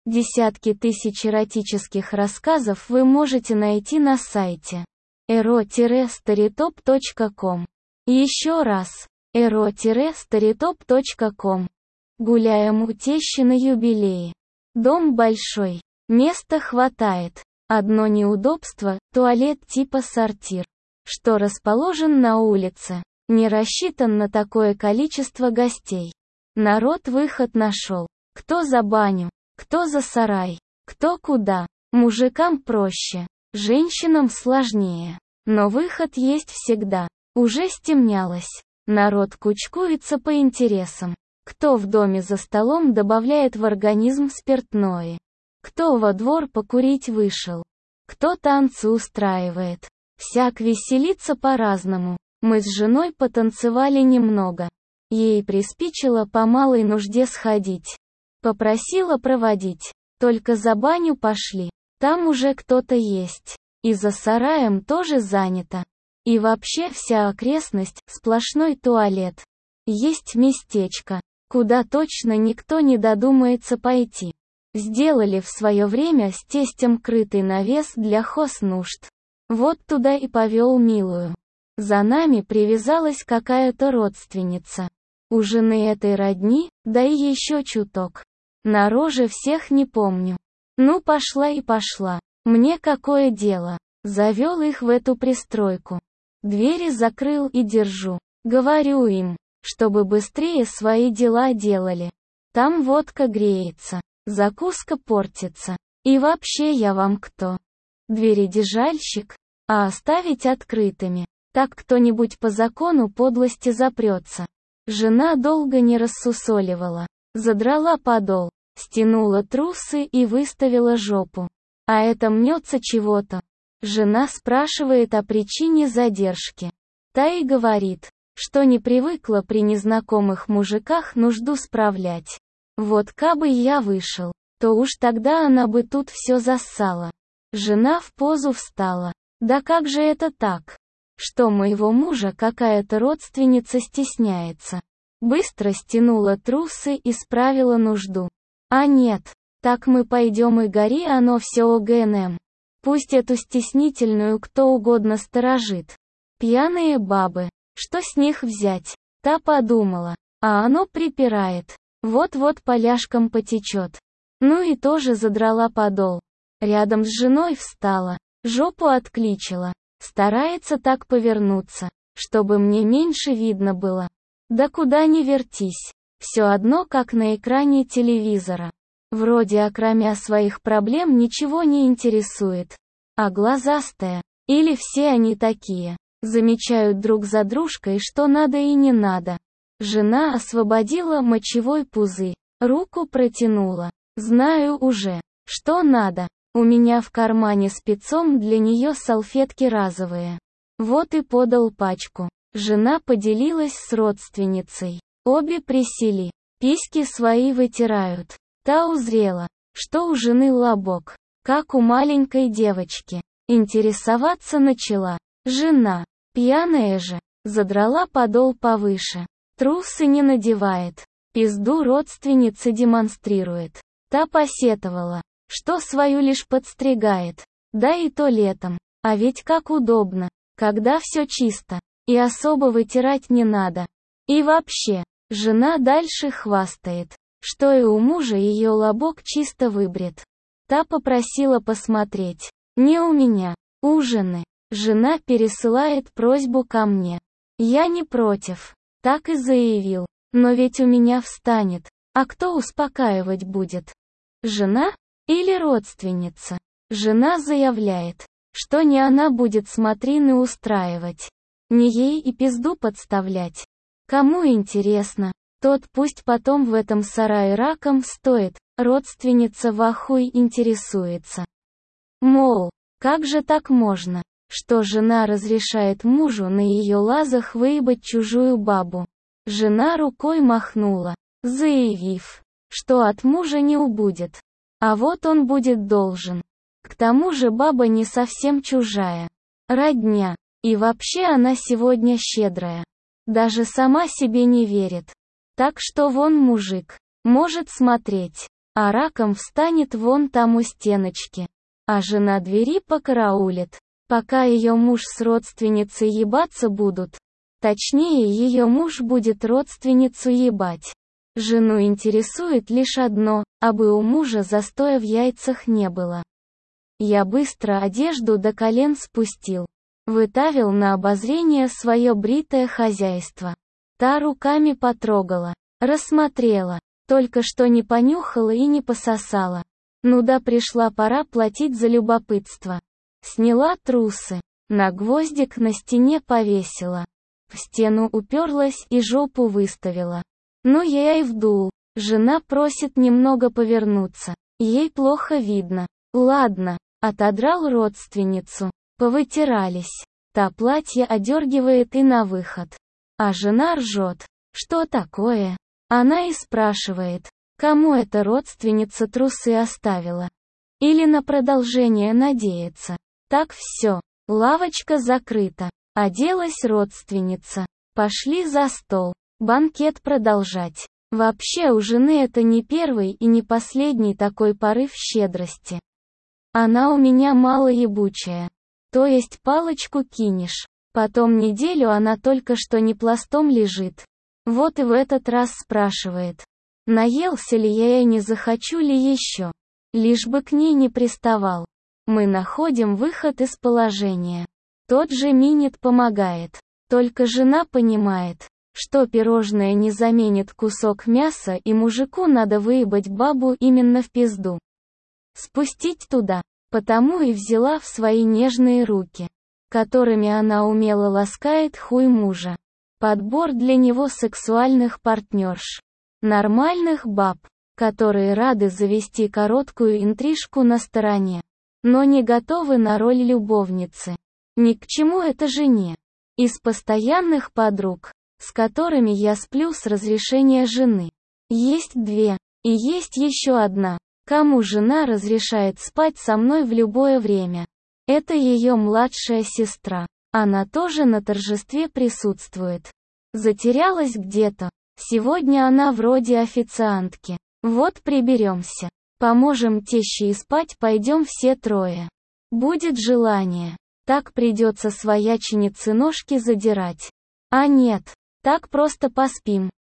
Десятки тысяч эротических рассказов вы можете найти на сайте ero-storytop.com. Еще раз, ero-storytop.com. Гуляем у тещи на юбилее. Дом большой, места хватает. Одно неудобство – туалет типа сортир, что расположен на улице, не рассчитан на такое количество гостей. Народ выход нашел. Кто за баню, кто за сарай, кто куда. Мужикам проще, женщинам сложнее. Но выход есть всегда. Уже стемнялось. Народ кучкуется по интересам. Кто в доме за столом добавляет в организм спиртное. Кто во двор покурить вышел. Кто танцы устраивает. Всяк веселится по-разному. Мы с женой потанцевали немного. Ей приспичило по малой нужде сходить. Попросила проводить. Только за баню пошли. Там уже кто-то есть. И за сараем тоже занято. И вообще вся окрестность – сплошной туалет. Есть местечко, куда точно никто не додумается пойти. Сделали в свое время с тестем крытый навес для хознужд. Вот туда и повел милую. За нами привязалась какая-то родственница. У жены этой родни, да и еще чуток. На роже всех не помню. Ну пошла и пошла. Мне какое дело? Завел их в эту пристройку. Двери закрыл и держу. Говорю им, чтобы быстрее свои дела делали. Там водка греется, закуска портится. И вообще я вам кто? Двери-держальщик? А оставить открытыми? Так кто-нибудь по закону подлости запрется. Жена долго не рассусоливала. Задрала подол, стянула трусы и выставила жопу. А это мнется чего-то. Жена спрашивает о причине задержки. Та и говорит, что не привыкла при незнакомых мужиках нужду справлять. Вот кабы я вышел, то уж тогда она бы тут все зассала. Жена в позу встала. Да как же это так? Что моего мужа какая-то родственница стесняется. Быстро стянула трусы и справила нужду. А нет, так мы пойдем и гори оно все ОГНМ. Пусть эту стеснительную кто угодно сторожит. Пьяные бабы, что с них взять? Та подумала, а оно припирает. Вот-вот поляшком потечет. Ну и тоже задрала подол. Рядом с женой встала, жопу откличила. Старается так повернуться, чтобы мне меньше видно было. Да куда ни вертись, все одно как на экране телевизора. Вроде окромя своих проблем ничего не интересует. А глазастая, или все они такие, замечают друг за дружкой, что надо и не надо. Жена освободила мочевой пузырь, руку протянула. Знаю уже, что надо. У меня в кармане спецом для нее салфетки разовые. Вот и подал пачку. Жена поделилась с родственницей. Обе присели, письки свои вытирают. Та узрела, что у жены лобок, как у маленькой девочки. Интересоваться начала. Жена, пьяная же, задрала подол повыше. Трусы не надевает. Пизду родственницы демонстрирует. Та посетовала, что свою лишь подстригает. Да и то летом. А ведь как удобно, когда все чисто. И особо вытирать не надо. И вообще, жена дальше хвастает, что и у мужа ее лобок чисто выбрит. Та попросила посмотреть. Не у меня, у жены. Жена пересылает просьбу ко мне. Я не против. Так и заявил. Но ведь у меня встанет. А кто успокаивать будет? Жена? Или родственница? Жена заявляет, что не она будет смотрины устраивать. Не ей и пизду подставлять. Кому интересно, тот пусть потом в этом сарае раком стоит, родственница в ахуй интересуется. Мол, как же так можно, что жена разрешает мужу на ее лазах выебать чужую бабу? Жена рукой махнула, заявив, что от мужа не убудет. А вот он будет должен. К тому же баба не совсем чужая. Родня. И вообще она сегодня щедрая. Даже сама себе не верит. Так что вон мужик. Может смотреть. а раком встанет вон там у стеночки. А жена двери покараулит, пока ее муж с родственницей ебаться будут. Точнее, ее муж будет родственницу ебать. Жену интересует лишь одно, абы у мужа застоя в яйцах не было. Я быстро одежду до колен спустил. Вытавил на обозрение свое бритое хозяйство. Та руками потрогала, рассмотрела, только что не понюхала и не пососала. Ну да, пришла пора платить за любопытство. Сняла трусы, на гвоздик на стене повесила. В стену уперлась и жопу выставила. Ну я и вдул. Жена просит немного повернуться. Ей плохо видно. Ладно, отодрал родственницу. Повытирались. Та платье одергивает и на выход. А жена ржет. Что такое? Она и спрашивает, кому эта родственница трусы оставила. Или на продолжение надеется. Так все. Лавочка закрыта. Оделась родственница. Пошли за стол. Банкет продолжать. Вообще у жены это не первый и не последний такой порыв щедрости. Она у меня малоебучая. То есть палочку кинешь. Потом неделю она только что не пластом лежит. Вот и в этот раз спрашивает. Наелся ли я и не захочу ли еще. Лишь бы к ней не приставал. Мы находим выход из положения. Тот же минет помогает. Только жена понимает, что пирожное не заменит кусок мяса и мужику надо выебать бабу именно в пизду. Спустить туда. Потому и взяла в свои нежные руки, которыми она умело ласкает хуй мужа. Подбор для него сексуальных партнерш. Нормальных баб, которые рады завести короткую интрижку на стороне, но не готовы на роль любовницы. Ни к чему это жене. Из постоянных подруг, с которыми я сплю с разрешения жены, есть две, и есть еще одна, кому жена разрешает спать со мной в любое время. Это ее младшая сестра. Она тоже на торжестве присутствует. Затерялась где-то. Сегодня она вроде официантки. Вот приберемся. Поможем теще и спать пойдем все трое. Будет желание. Так придется свояченице ножки задирать. А нет, так просто поспим.